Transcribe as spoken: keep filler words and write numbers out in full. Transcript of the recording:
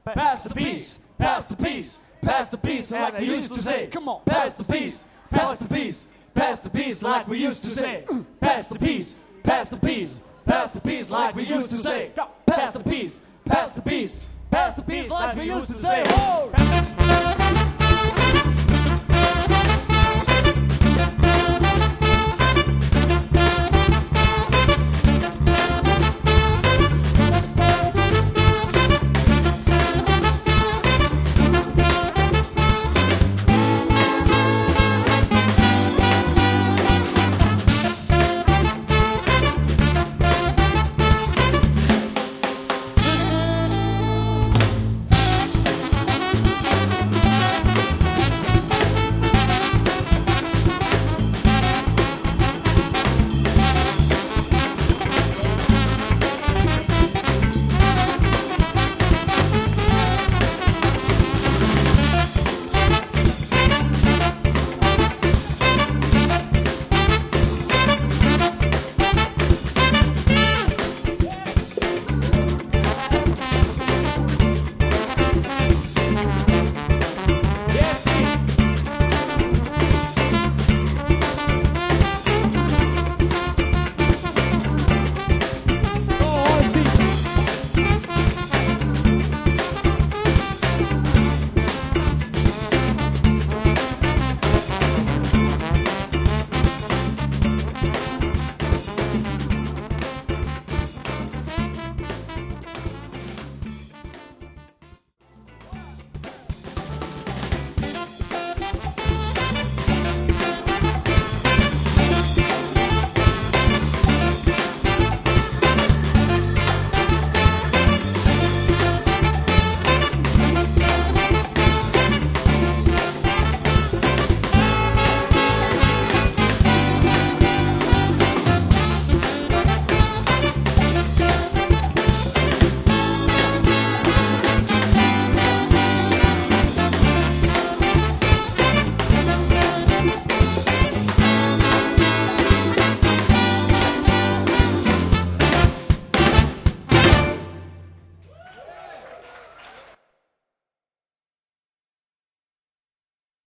Pass the peace, pass the peace, pass the peace like we used to say. Come on. Pass the peace, pass the peace, pass the peace like we used to say. Pass the peace, pass the peace, pass the peace like we used to say. Pass the peace, pass the peace, pass the peace like we used to say.